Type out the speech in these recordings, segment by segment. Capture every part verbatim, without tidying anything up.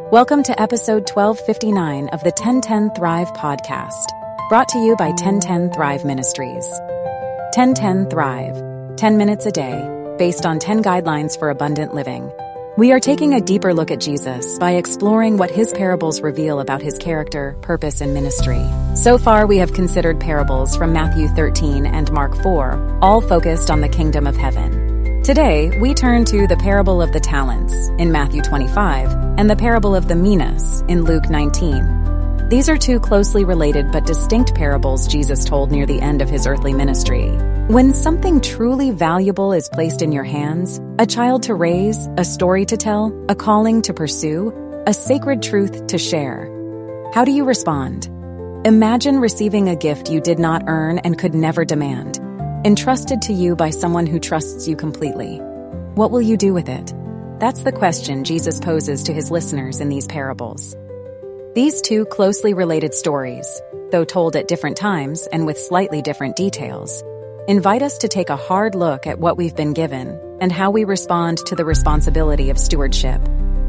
Welcome to episode twelve fifty-nine of the ten ten Thrive podcast, brought to you by ten ten Thrive Ministries. ten ten Thrive, ten minutes a day, based on ten guidelines for abundant living. We are taking a deeper look at Jesus by exploring what his parables reveal about his character, purpose, and ministry. So far, we have considered parables from Matthew thirteen and Mark four, all focused on the kingdom of heaven. Today, we turn to the parable of the talents in Matthew twenty-five and the parable of the minas in Luke nineteen. These are two closely related but distinct parables Jesus told near the end of his earthly ministry. When something truly valuable is placed in your hands, a child to raise, a story to tell, a calling to pursue, a sacred truth to share, how do you respond? Imagine receiving a gift you did not earn and could never demand, entrusted to you by someone who trusts you completely. What will you do with it? That's the question Jesus poses to his listeners in these parables. These two closely related stories, though told at different times and with slightly different details, invite us to take a hard look at what we've been given and how we respond to the responsibility of stewardship.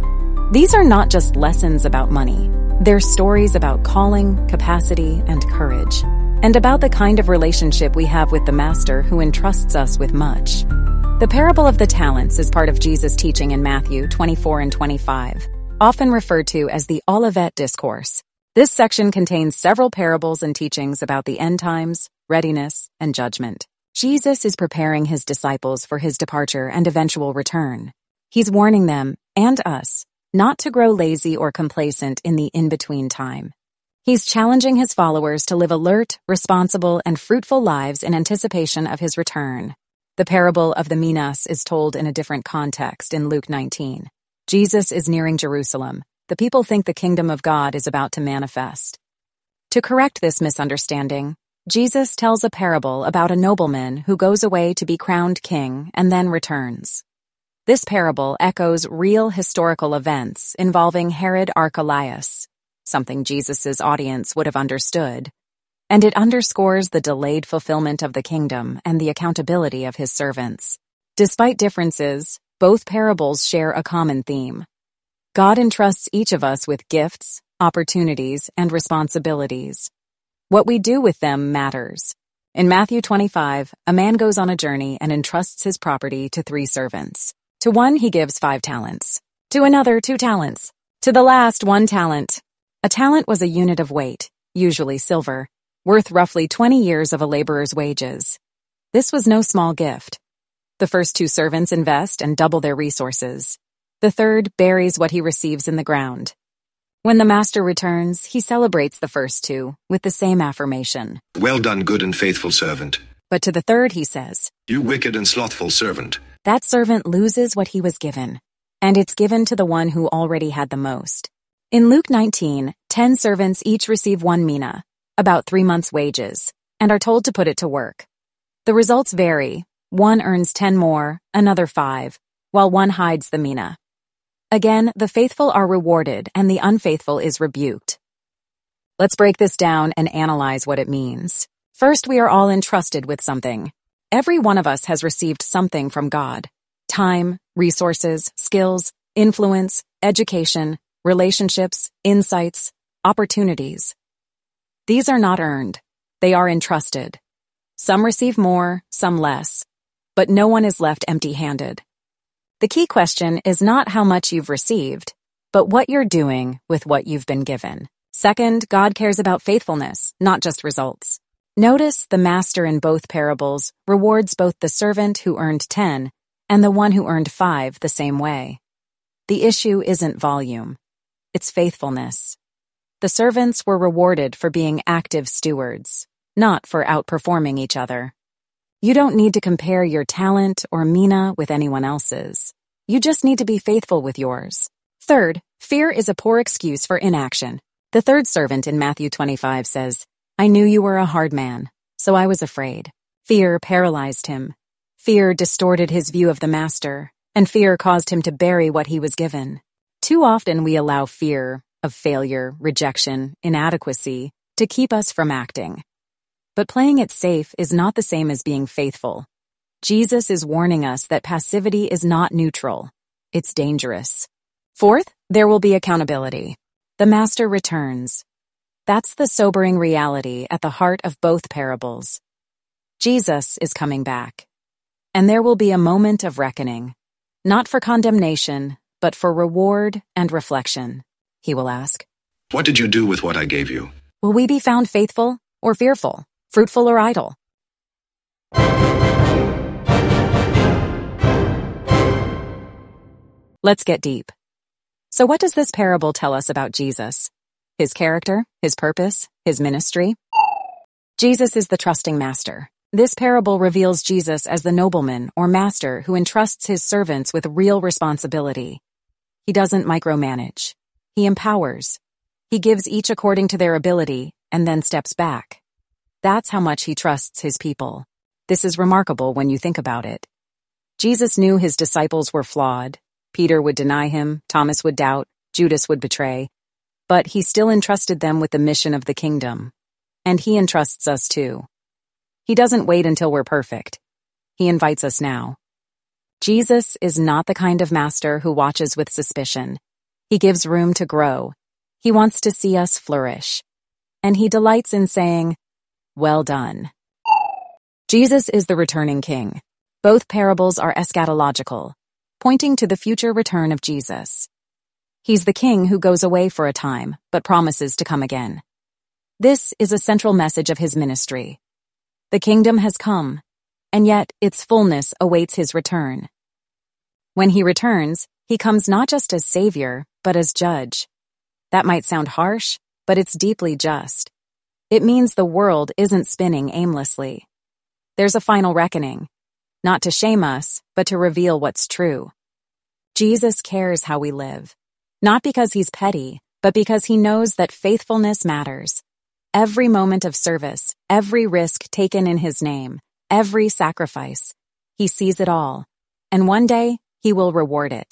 These are not just lessons about money. They're stories about calling, capacity, and courage, and about the kind of relationship we have with the Master who entrusts us with much. The parable of the talents is part of Jesus' teaching in Matthew twenty-four and twenty-five, often referred to as the Olivet Discourse. This section contains several parables and teachings about the end times, readiness, and judgment. Jesus is preparing his disciples for his departure and eventual return. He's warning them, and us, not to grow lazy or complacent in the in-between time. He's challenging his followers to live alert, responsible, and fruitful lives in anticipation of his return. The parable of the minas is told in a different context in Luke nineteen. Jesus is nearing Jerusalem. The people think the kingdom of God is about to manifest. To correct this misunderstanding, Jesus tells a parable about a nobleman who goes away to be crowned king and then returns. This parable echoes real historical events involving Herod Archelaus, something Jesus' audience would have understood, and it underscores the delayed fulfillment of the kingdom and the accountability of his servants. Despite differences, both parables share a common theme. God entrusts each of us with gifts, opportunities, and responsibilities. What we do with them matters. In Matthew twenty-five, a man goes on a journey and entrusts his property to three servants. To one he gives five talents. To another, two talents. To the last, one talent. A talent was a unit of weight, usually silver, worth roughly twenty years of a laborer's wages. This was no small gift. The first two servants invest and double their resources. The third buries what he receives in the ground. When the master returns, he celebrates the first two with the same affirmation. Well done, good and faithful servant. But to the third he says, You wicked and slothful servant. That servant loses what he was given, and it's given to the one who already had the most. In Luke nineteen, ten servants each receive one mina, about three months' wages, and are told to put it to work. The results vary. One earns ten more, another five, while one hides the mina. Again, the faithful are rewarded and the unfaithful is rebuked. Let's break this down and analyze what it means. First, we are all entrusted with something. Every one of us has received something from God. Time, resources, skills, influence, education, relationships, insights, opportunities. These are not earned. They are entrusted. Some receive more, some less, but no one is left empty-handed. The key question is not how much you've received, but what you're doing with what you've been given. Second, God cares about faithfulness, not just results. Notice the master in both parables rewards both the servant who earned ten and the one who earned five the same way. The issue isn't volume. It's faithfulness. The servants were rewarded for being active stewards, not for outperforming each other. You don't need to compare your talent or mina with anyone else's. You just need to be faithful with yours. Third, fear is a poor excuse for inaction. The third servant in Matthew twenty-five says, I knew you were a hard man, so I was afraid. Fear paralyzed him. Fear distorted his view of the master, and fear caused him to bury what he was given. Too often we allow fear of failure, rejection, inadequacy to keep us from acting. But playing it safe is not the same as being faithful. Jesus is warning us that passivity is not neutral. It's dangerous. Fourth, There will be accountability. The master returns. That's the sobering reality at the heart of both parables. Jesus is coming back. And there will be a moment of reckoning, not for condemnation, but for reward and reflection. He will ask, What did you do with what I gave you? will we be found faithful or fearful, fruitful or idle? Let's get deep. So what does this parable tell us about Jesus? His character, his purpose, his ministry? Jesus is the trusting master. This parable reveals Jesus as the nobleman or master who entrusts his servants with real responsibility. He doesn't micromanage. He empowers. He gives each according to their ability and then steps back. That's how much he trusts his people. This is remarkable when you think about it. Jesus knew his disciples were flawed. Peter would deny him, Thomas would doubt, Judas would betray. But he still entrusted them with the mission of the kingdom. And he entrusts us too. He doesn't wait until we're perfect. He invites us now. Jesus is not the kind of master who watches with suspicion. He gives room to grow. He wants to see us flourish. And he delights in saying, "Well done." Jesus is the returning king. Both parables are eschatological, pointing to the future return of Jesus. He's the king who goes away for a time, but promises to come again. This is a central message of his ministry. The kingdom has come, and yet its fullness awaits his return. When he returns, he comes not just as savior, but as judge. That might sound harsh, but it's deeply just. It means the world isn't spinning aimlessly. There's a final reckoning, not to shame us, but to reveal what's true. Jesus cares how we live, not because he's petty, but because he knows that faithfulness matters. Every moment of service, every risk taken in his name, every sacrifice, he sees it all, and one day he will reward it.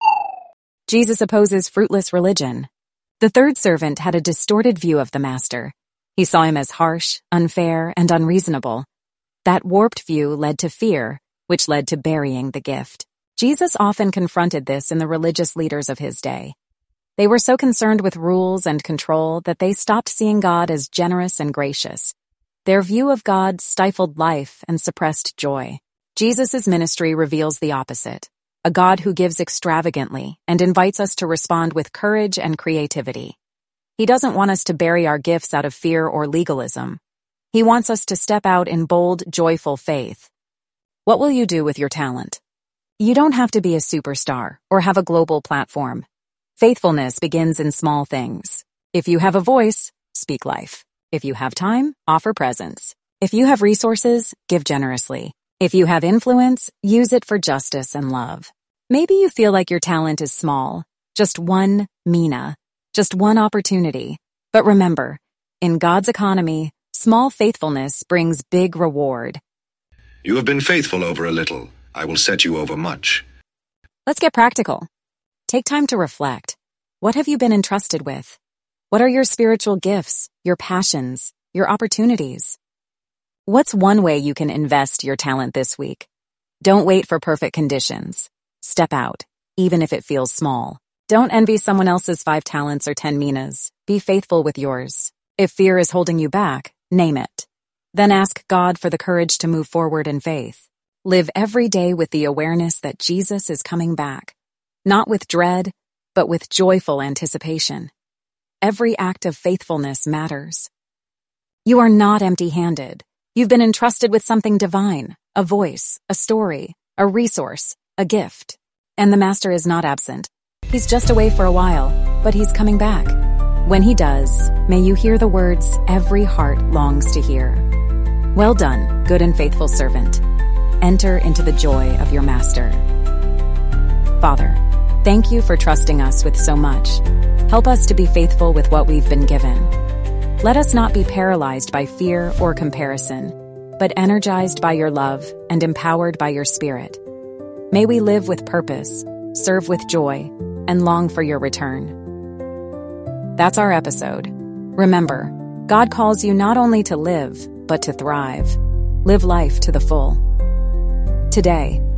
Jesus opposes fruitless religion. The third servant had a distorted view of the master. He saw him as harsh, unfair, and unreasonable. That warped view led to fear, which led to burying the gift. Jesus often confronted this in the religious leaders of his day. They were so concerned with rules and control that they stopped seeing God as generous and gracious. Their view of God stifled life and suppressed joy. Jesus' ministry reveals the opposite, a God who gives extravagantly and invites us to respond with courage and creativity. He doesn't want us to bury our gifts out of fear or legalism. He wants us to step out in bold, joyful faith. What will you do with your talent? You don't have to be a superstar or have a global platform. Faithfulness begins in small things. If you have a voice, speak life. If you have time, offer presence. If you have resources, give generously. If you have influence, use it for justice and love. Maybe you feel like your talent is small, just one mina, just one opportunity. But remember, in God's economy, small faithfulness brings big reward. You have been faithful over a little. I will set you over much. Let's get practical. Take time to reflect. What have you been entrusted with? What are your spiritual gifts, your passions, your opportunities? What's one way you can invest your talent this week? Don't wait for perfect conditions. Step out, even if it feels small. Don't envy someone else's five talents or ten minas. Be faithful with yours. If fear is holding you back, name it. Then ask God for the courage to move forward in faith. Live every day with the awareness that Jesus is coming back. Not with dread, but with joyful anticipation. Every act of faithfulness matters. You are not empty-handed. You've been entrusted with something divine, a voice, a story, a resource, a gift. And the Master is not absent. He's just away for a while, but he's coming back. When he does, may you hear the words every heart longs to hear. Well done, good and faithful servant. Enter into the joy of your Master. Father, thank you for trusting us with so much. Help us to be faithful with what we've been given. Let us not be paralyzed by fear or comparison, but energized by your love and empowered by your Spirit. May we live with purpose, serve with joy, and long for your return. That's our episode. Remember, God calls you not only to live, but to thrive. Live life to the full. Today,